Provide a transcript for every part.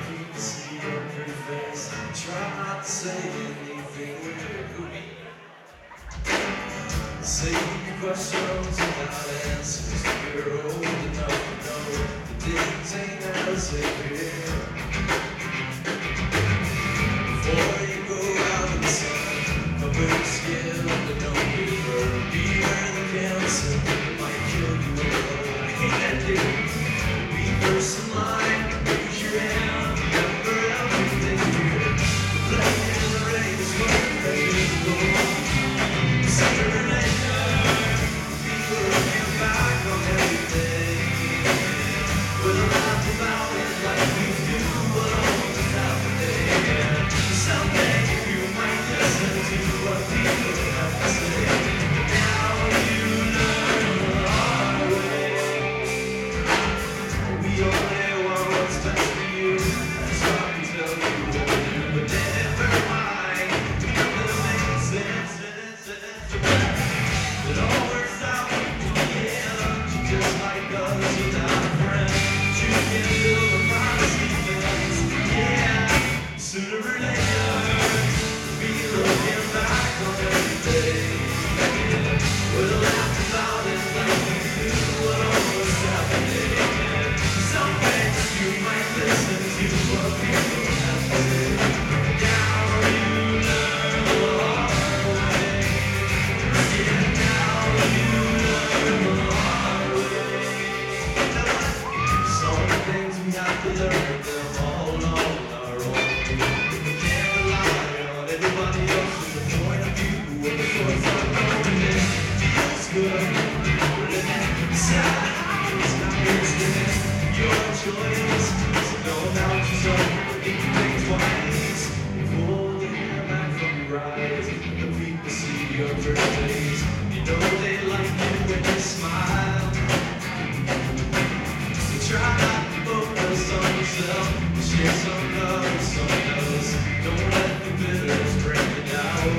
people see your pretty face. Try not to say anything weird. Say your questions without answers. You're old enough to know the things ain't as they appear. Before you go out in the sun, cover your skin, but don't be burned. Beware the cancer might kill you alone. And be first in line, raise your hand, remember everything here. The flame in the rain is what ready to go. Sooner or later, people looking back on everything. We'll laugh about it like we do, but almost half a day. Someday you might listen to what people have to say. Now you learn the hard way. We only want what's best for you. That's what we tell you what to do. But never mind, nothing makes sense. It all works out in the end. Just like us without a friend. You can build a promise defense. Yeah, sooner or later, be looking back on every day. We'll laugh about it like we do what almost happened. Someday you might listen to what people have to say. Now you learn the hard way. Yeah, now you learn the hard way. Some things we have to learn them all on our own. We can't rely on anybody else's point of view when the choice unknown. It feels good, but it inside it's not instant. Your choice, so don't doubt yourself. Think you think twice before they hear back from your eyes. The people see your pretty face. You know they like you when you smile. So try not to focus on yourself. Share some love with someone else. Don't let the bitterness bring you down.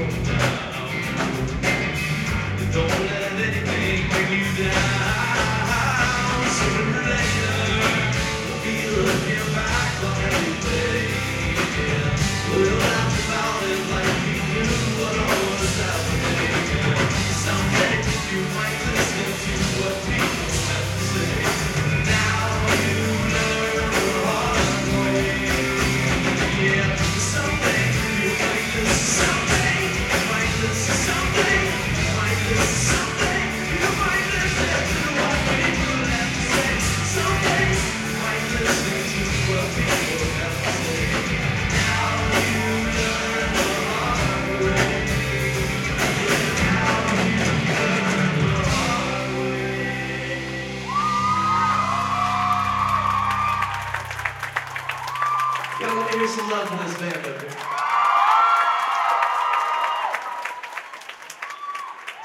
Don't let anything bring you down. Sooner or later, we'll be looking back on every day. Yeah. We'll laugh about it like we knew what always happened. Someday you might listen to what people have to say. Now you learn the hard way. Yeah. Someday you might listen. Someday you might listen. Someday you might listen. Someday you might listen to what people have to say. Someday you might listen to what people have to say. Now you learn the hard way. Now you learn the hard way. Yo, let me hear some love from this band up here.